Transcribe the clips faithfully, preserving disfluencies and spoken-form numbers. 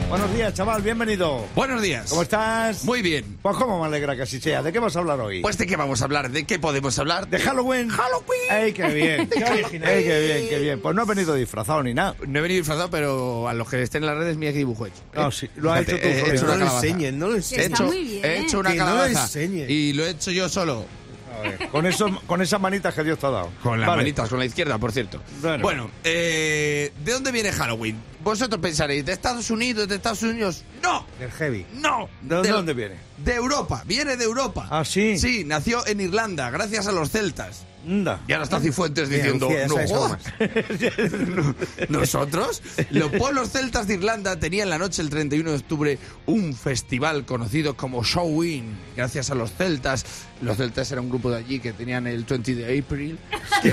Buenos días, chaval, bienvenido. Buenos días. ¿Cómo estás? Muy bien. Pues cómo me alegra que así sea. ¿De qué vamos a hablar hoy? Pues ¿de qué vamos a hablar? ¿De qué podemos hablar? De Halloween. ¡Halloween! ¡Ey, qué bien! ¡Qué original! ¡Ey, qué bien, qué bien! Pues no he venido disfrazado ni nada. No he venido disfrazado, pero a los que estén en las redes, mira qué dibujo he hecho. No, sí, lo has Fíjate, hecho tú. he hecho solo. una no lo calabaza. enseñes, no lo He enseñes. Está hecho, muy bien. he hecho una Que no lo calabaza enseñes. y lo he hecho yo solo. A ver, con, eso, con esas manitas que Dios te ha dado. Con las Vale. manitas, con la izquierda, por cierto. Bueno. Bueno, eh, ¿de dónde viene Halloween? Vosotros pensaréis, ¿de Estados Unidos? ¿De Estados Unidos? ¡No! Del heavy. ¡No! ¿De dónde, dónde viene? De Europa, viene de Europa. ¿Ah, sí? Sí, nació en Irlanda, gracias a los celtas. Anda. Y ahora está Cifuentes Mira, diciendo, Lucía, no sabes algo jodas. No, nosotros, los pueblos celtas de Irlanda tenían la noche del treinta y uno de octubre un festival conocido como Showin. Gracias a los celtas. Los celtas era un grupo de allí que tenían el veinte de April. Que,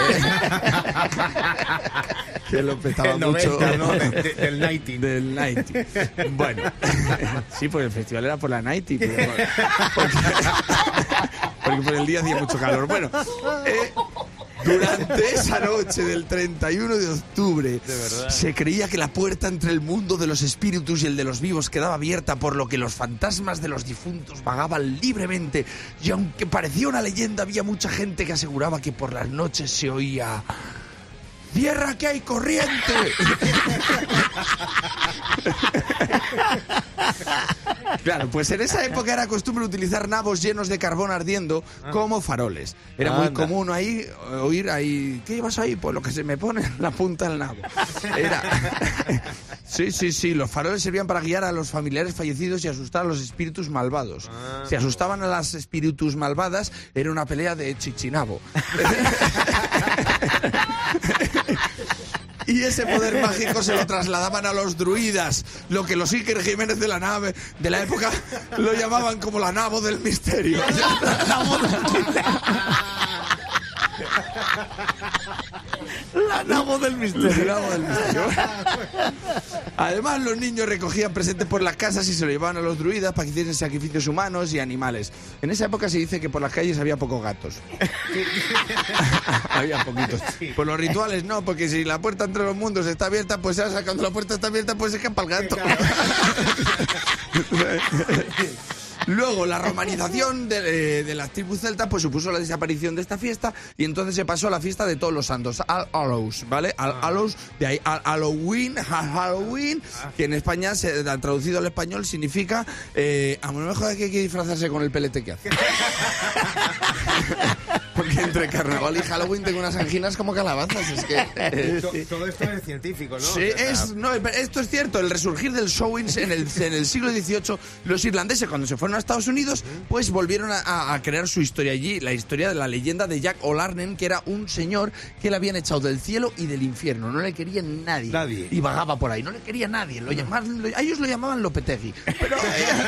que lo petaba El mucho. noventa, ¿no? De- de- del noventa. Del noventa. Bueno, sí, pues el festival era por la noventa. Pero, porque, porque por el día hacía mucho calor. Bueno, eh, durante esa noche del treinta y uno de octubre se creía que la puerta entre el mundo de los espíritus y el de los vivos quedaba abierta, por lo que los fantasmas de los difuntos vagaban libremente, y aunque parecía una leyenda, había mucha gente que aseguraba que por las noches se oía: ¡tierra que hay corriente! Claro, pues en esa época era costumbre utilizar nabos llenos de carbón ardiendo como faroles. Era muy Anda. común ahí eh, oír ahí, ¿qué llevas ahí? Pues lo que se me pone en la punta del nabo. Era... Sí, sí, sí, los faroles servían para guiar a los familiares fallecidos y asustar a los espíritus malvados. Si asustaban a las espíritus malvadas, era una pelea de chichinabo. Y ese poder mágico se lo trasladaban a los druidas, lo que los Iker Jiménez de la nave de la época lo llamaban como la nabo del misterio. La nabo del misterio. La nabo del misterio. Además, los niños recogían presentes por las casas y se lo llevaban a los druidas para que hiciesen sacrificios humanos y animales. En esa época se dice que por las calles había pocos gatos. Había poquitos. Por los rituales no, porque si la puerta entre los mundos está abierta, pues ya cuando la puerta está abierta, pues escapa el gato. Luego, la romanización de, de las tribus celtas pues supuso la desaparición de esta fiesta, y entonces se pasó a la fiesta de todos los santos, All Hallows, ¿vale? All Hallows, de ahí All Halloween, Halloween, que en España, se, traducido al español, significa eh, a lo mejor hay que disfrazarse con el pelete que hace. Porque entre carnaval y Halloween tengo unas anginas como calabazas, es que... eh, To- Todo esto es científico, ¿no? Sí, es, no, esto es cierto. El resurgir del showing en el, en el siglo dieciocho, los irlandeses, cuando se fueron a Estados Unidos, pues volvieron a, a- a crear su historia allí. La historia de la leyenda de Jack O'Larnen, que era un señor que le habían echado del cielo y del infierno. No le quería nadie. Nadie. Y vagaba por ahí. No le quería nadie. Lo llamaban, lo- a ellos lo llamaban Lopetegui. Pero...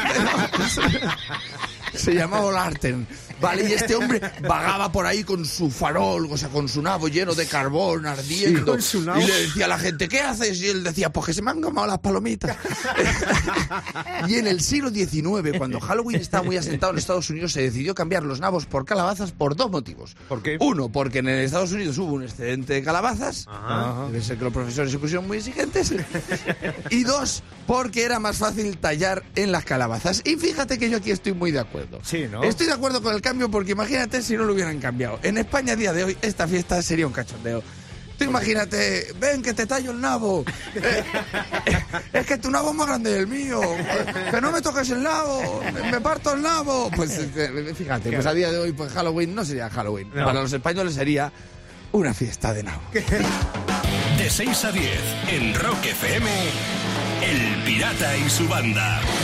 se llamaba O'Larnen. Vale, y este hombre vagaba por ahí con su farol, o sea, con su nabo lleno de carbón ardiendo. Sí, con su nabo. Y le decía a la gente, ¿qué haces? Y él decía, pues que se me han quemado las palomitas. Y en el siglo diecinueve, cuando Halloween estaba muy asentado en Estados Unidos, se decidió cambiar los nabos por calabazas por dos motivos. ¿Por qué? Uno, porque en Estados Unidos hubo un excedente de calabazas. Ajá. Debe ser que los profesores se pusieron muy exigentes. Y dos, porque era más fácil tallar en las calabazas. Y fíjate que yo aquí estoy muy de acuerdo. Sí, ¿no? Estoy de acuerdo con el cambio, porque imagínate si no lo hubieran cambiado. En España a día de hoy esta fiesta sería un cachondeo. Tú imagínate, ven que te tallo el nabo. Eh, eh, es que tu nabo es más grande que el mío. Que no me toques el nabo. Me, me parto el nabo. Pues eh, fíjate, pues a día de hoy pues Halloween no sería Halloween. No. Para los españoles sería una fiesta de nabo. De seis a diez en Rock F M, El Pirata y su banda.